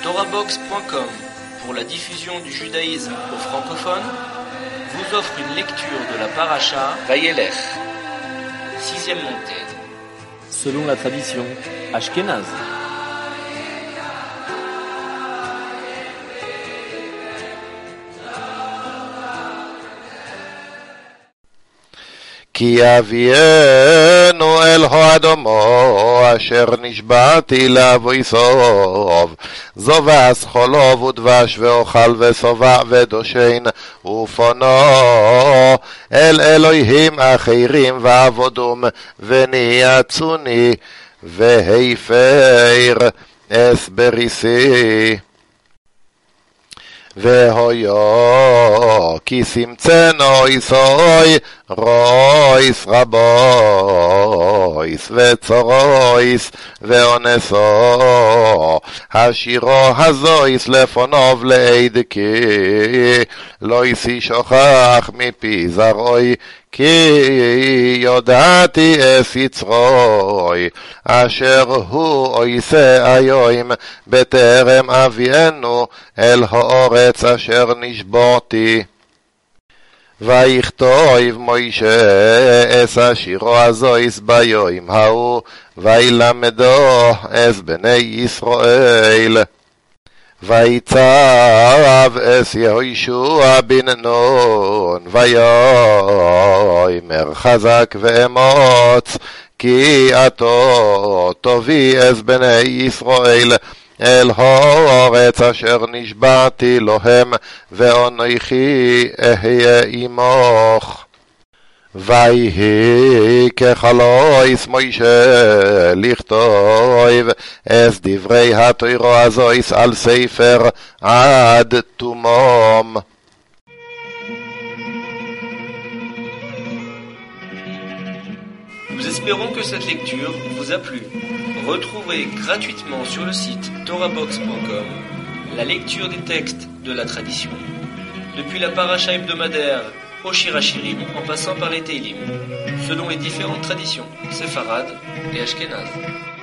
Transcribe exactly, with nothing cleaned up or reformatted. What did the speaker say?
Torahbox point com, pour la diffusion du judaïsme aux francophones, vous offre une lecture de la paracha Vayelech, sixième montée. Selon la tradition ashkénaze. כי אבינו אל האדמו אשר נשבעתי לאבויסוב זובס חולוב ודבש ואוכל ושובע ודושן ופונו אל אלוהים אחרים ועבודום ונייצוני והיפר אסבריסי והויו כי סמצנו איסוי רויס רבויס וצורויס ואונסו השירו הזויס לפונוב לעדקי לא יסי שוכח מפי זרוי כי יודעתי אס יצרוי אשר הוא אויסה היום בטרם אבינו אל האורץ אשר נשבעתי ויכתוב מוישה אס השירו הזויס ביום ההוא וילמדו אס בני ישראל ויצב אס יהושע בן נון ויאמר חזק ואמוץ כי עתו תביא אס בני ישראל אל הארץ אשר נשבעתי להם ואנוכי אהיה עמך ויהי כחלויס מוישה לכתוב אס דברי התורה הזויס על ספר עד תומם. Nous espérons que cette lecture vous a plu. Retrouvez gratuitement sur le site Torahbox point com la lecture des textes de la tradition, depuis la paracha hebdomadaire au Shirachirim en passant par les Teilim, selon les différentes traditions séfarades et ashkénazes.